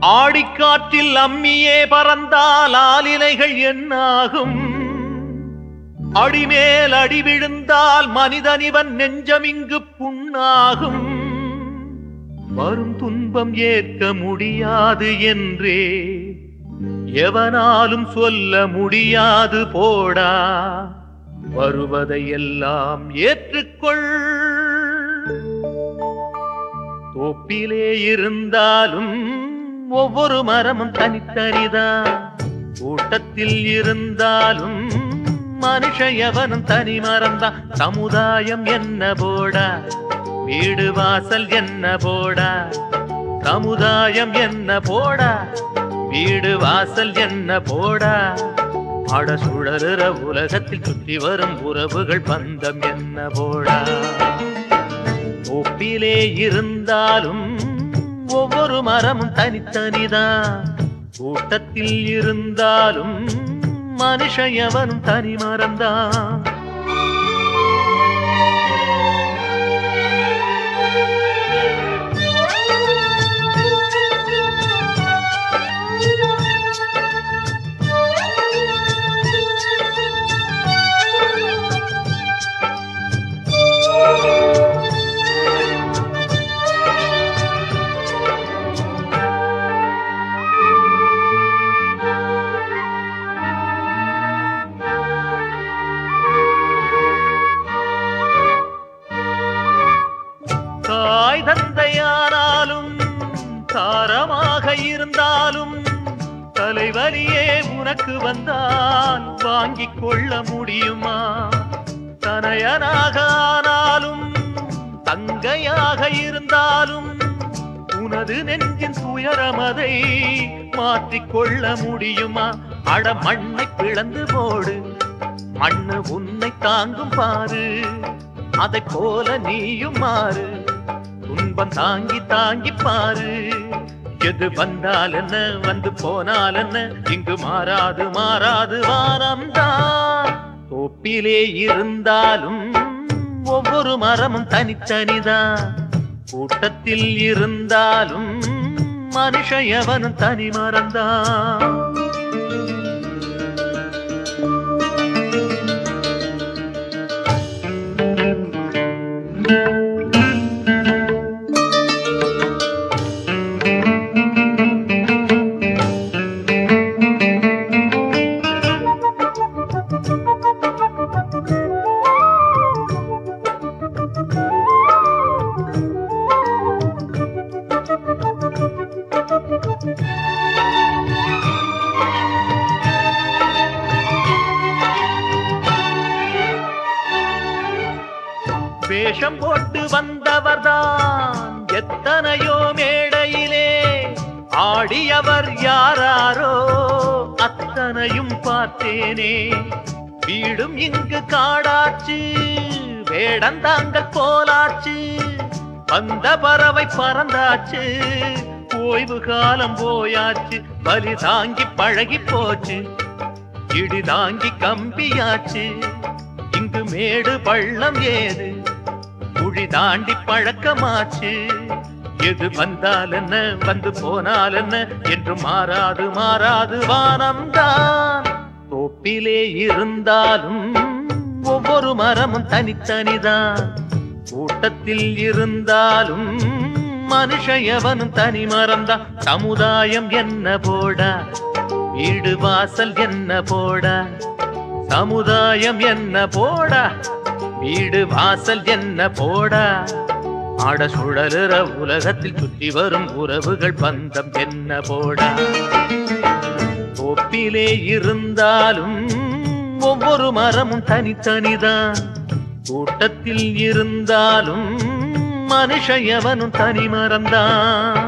ஆடிக்காற்றில் அம்மியே பறந்தால் ஆலிலைகள் என்னாகும்? அடிமேல் அடி விழுந்தால் மனிதனிவன் நெஞ்சமிங்கு புண்ணாகும். வரும் துன்பம் ஏற்க முடியாது என்றே எவனாலும் சொல்ல முடியாது போடா. வருவதையெல்லாம் ஏற்றுக்கொள். தோப்பிலே இருந்தாலும் ஒவ்வொரு மரமும் தனித்தனிதான். கூட்டத்தில் இருந்தாலும் மனுஷ எவனும் தனி மரம்தான். சமுதாயம் என்ன போடா, வீடு வாசல் என்ன போடா. சமுதாயம் என்ன போடா, வீடு வாசல் என்ன போடா. அட சுழலுற உலகத்தில் சுற்றி வரும் உறவுகள் பந்தம் என்ன போடா. ஒப்பிலே இருந்தாலும் ஒவ்வொரு மரமும் தனித்தனிதான். கூட்டத்தில் இருந்தாலும் மனுஷ எவனும் தனி மரம்தான். தாய் தந்தையானாலும் தாரமாக இருந்தாலும் தலைவலியே உனக்கு வந்தால் வாங்கிக் கொள்ள முடியுமா? தனையனாக ஆனாலும் தங்கையாக இருந்தாலும் உனது நெஞ்சின் துயரமதை மாற்றிக்கொள்ள முடியுமா? அட மண்ணை பிளந்து போடு, மண்ணு உன்னை தாங்கும் பாரு. அதை போல நீயும் மாறு, துன்பம் தாங்கி தாங்கி பாரு. எது வந்தால் என்ன, வந்து போனால் என்ன, இங்கு மாறாது மாறாது வாரம்தான். தோப்பிலே இருந்தாலும் ஒவ்வொரு மரமும் தனித்தனிதான். கூட்டத்தில் இருந்தாலும் மனுஷ எவனும் தனி மரம்தான். வேஷம் போட்டு வந்தவர்தான் எத்தனையோ மேடையிலே. ஆடியவர் யாராரோ அத்தனையும் பார்த்தேனே. வீடும் இங்கு காடாச்சு, வேடந்தாங்கள் போலாச்சு. வந்த பறவை பறந்தாச்சு, ஓய்வு காலம் போயாச்சு. பலி தாங்கி பழகி போச்சு, இடி தாங்கி கம்பியாச்சு. இங்கு மேடு பள்ளம் ஏது, குழி தாண்டி பழக்கமாச்சு. எது வந்தால் என்ன, வந்து போனால் என்ன, என்று மாறாது மாறாது வானம்தான். தோப்பிலே இருந்தாலும் ஒவ்வொரு மரமும் தனித்தனிதான். கூட்டத்தில் இருந்தாலும் மனுஷ எவனும் தனி மரம்தான். சமுதாயம் என்ன போடா, வீடு வாசல் என்ன போடா. சமுதாயம் என்ன போடா, வீடு வாசல் என்ன போடா. ஆட சுழலுற உலகத்தில் சுற்றி வரும் உறவுகள் பந்தம் என்ன போடா. தோப்பிலே இருந்தாலும் ஒவ்வொரு மரமும் தனித்தனிதான். கூட்டத்தில் இருந்தாலும் மனுஷ எவனும் தனி மரம்தான்.